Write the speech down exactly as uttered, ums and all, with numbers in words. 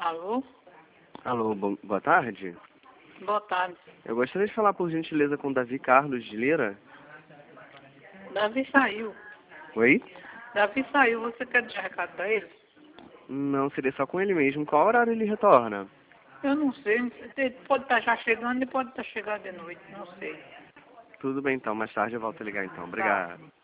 Alô? Alô, bo- boa tarde. Boa tarde. Eu gostaria de falar, por gentileza, com o Davi Carlos de Lira. Davi saiu. Oi? Davi saiu. Você quer deixar recado pra ele? Não, seria só com ele mesmo. Qual horário ele retorna? Eu não sei. Ele pode estar já chegando e pode estar chegando de noite. Não sei. Tudo bem, então. Mais tarde eu volto a ligar, então. Tá. Obrigado.